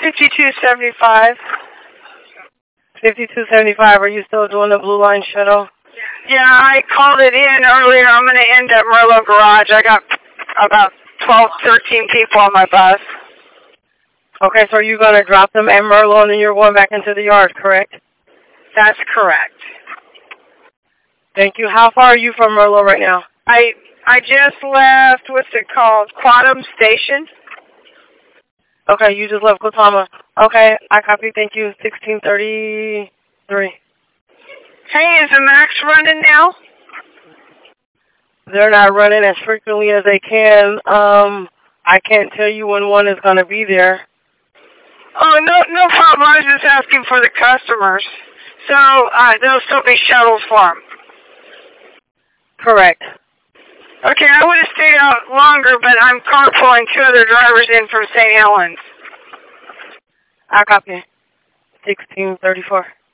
5275. 5275, are you still doing the Blue Line shuttle? Yeah, I called it in earlier. I'm going to end at Merlo Garage. I got about 12, 13 people on my bus. Okay, so are you going to drop them at Merlo and then you're going back into the yard, correct? That's correct. Thank you. How far are you from Merlo right now? I just left, what's it called, Quantum Station. Okay, you just left Gautama. Okay, I copy. Thank you. 1633. Hey, is the Max running now? They're not running as frequently as they can. I can't tell you when one is going to be there. Oh, no problem. I was just asking for the customers. So, there'll still be shuttles for them. Correct. Okay, I would have stayed out longer, but I'm carpooling 2 other drivers in from St. Helens. I copy. 1634.